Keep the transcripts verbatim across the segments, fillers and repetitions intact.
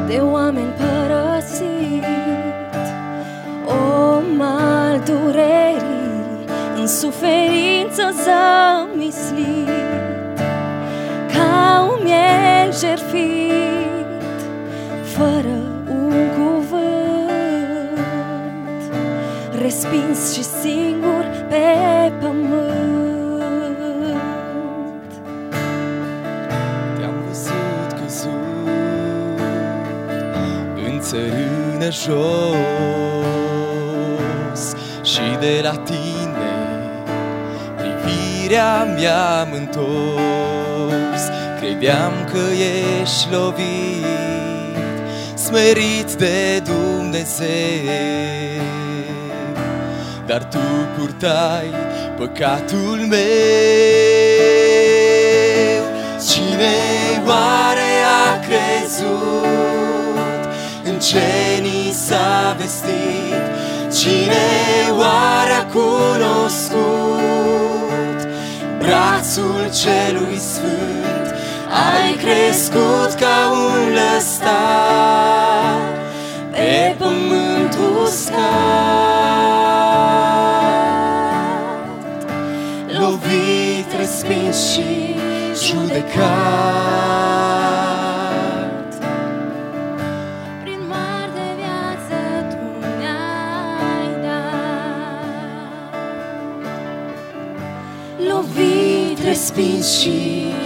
de oameni părăsit, om al durerii, în suferință zămislit, ca un miel jertfit, fără un cuvânt, respins și singur pe pământ. Te-am văzut căzut în țărână jos și de la tine privirea mi-am întors. Credeam că ești lovit, smerit de Dumnezeu, dar tu purtai păcatul meu. Cine oare a crezut în ce ni s-a vestit? Cine oare a cunoscut brațul celui sfânt? Ai crescut ca un lăstar pe pământul uscat, lovit, respins și judecat. Prin mari de viață tu ne-ai dat, Lovit, respins și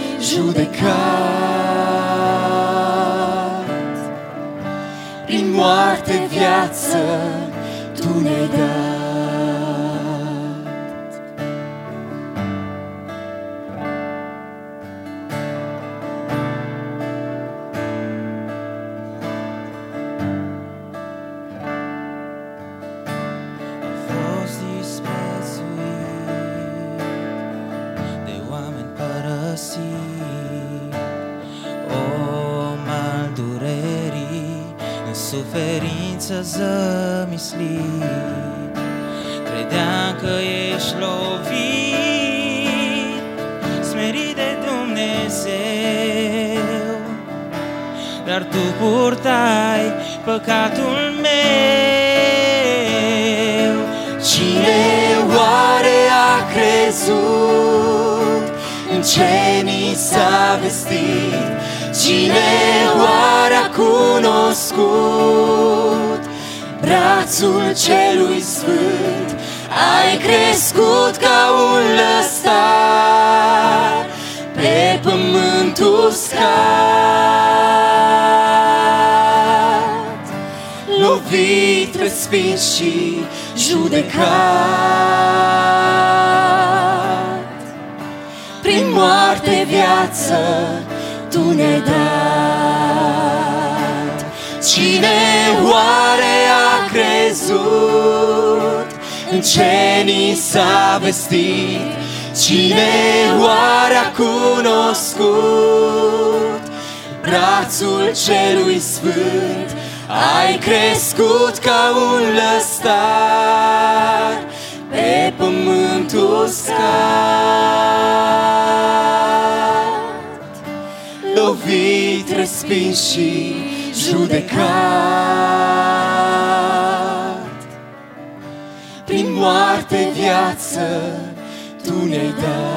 judecat. Prin moarte, viață tu ne-ai dat. Am fost disprețuit, de oameni părăsit, om al durerii, în suferință zămislit. Credeam că ești lovit, smerit de Dumnezeu, dar tu purtai păcatul meu. Cine oare a crezut în ce ni s-a vestit? Cine oare a cunoscut brațul celui sfânt? Ai crescut ca un lăstar pe pământul uscat, lovit, respins și judecat. Prin moarte, viață tu ne-ai dat. Cine oare a crezut în ce ni s-a vestit? Cine oare a cunoscut brațul celui sfânt? Ai crescut ca un lăstar pe pământul uscat, lovit, respins și judecat. Prin moarte, viață tu ne-ai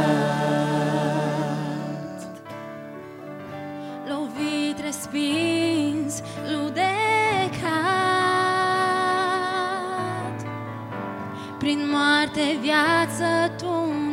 dat. lovit, respins, judecat. Prin moarte, viață tu